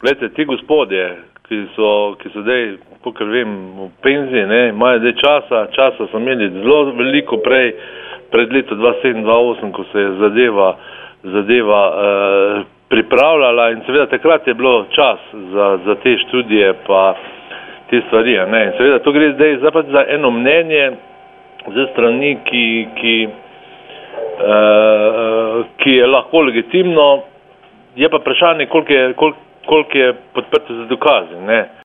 Glejte, ti gospodje, ki so zdaj, kakor vem, v penziji, ne, imajo zdaj časa so imeli zelo veliko pred leto 2007-2008, ko se je zadeva pripravljala in seveda takrat je bilo čas za te študije pa te stvari, ne. In seveda to gre zdaj pač za eno mnenje ze strani, ki je lahko legitimno, je pa vprašanje, koliko je podprto z dokazi, ne.